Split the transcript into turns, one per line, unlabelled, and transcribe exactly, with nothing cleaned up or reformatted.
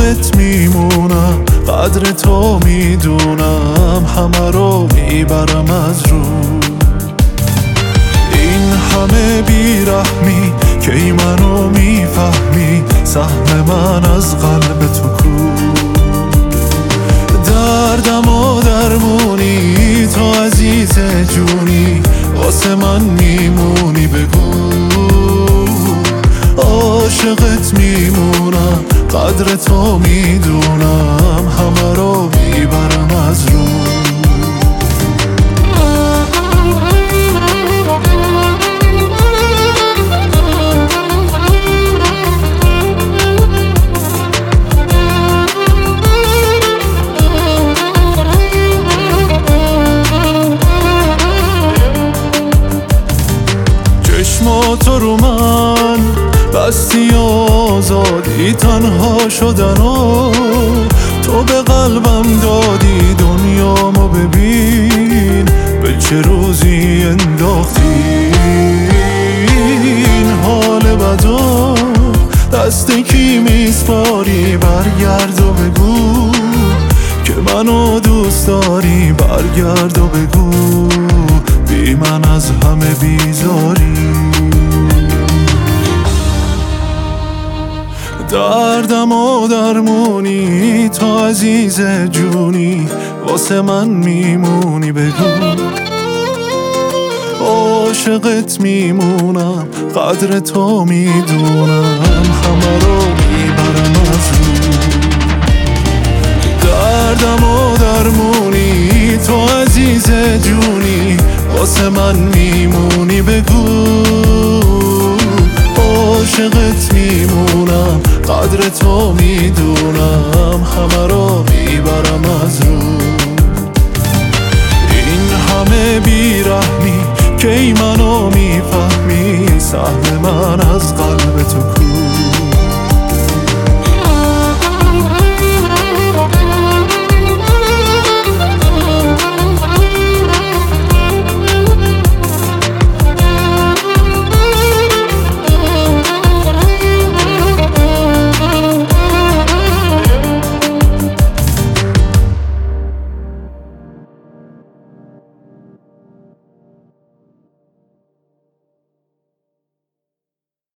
عاشقت میمونم، قدر تو میدونم، همه رو میبرم از رو. این همه بیرحمی کی منو میفهمی، سهم من از قلب تو کو. دردم و درمونی تو عزیز جونی، واسه من میمونی بگو. عاشقت میمونم، قدر تو میدونم، همه رو میبرم از رو. چشماتو رو من بستی و آزادی، تنها شدن و تو به قلبم دادی. دنیامو ببین به چه روزی انداختی. این حال بدو دست کی میسپاری، برگرد و بگو که منو دوست داری. برگرد و بگو بی من از همه بیزاری. دردم و درمونی تو عزیز جونی، واسه من میمونی بگو. عاشقت میمونم، قدر تو میدونم، همه رو میبرم از رو. دردم و درمونی تو عزیز جونی، واسه من میمونی بگو. عاشقت میمونم، قدر تو میدونم، همه رو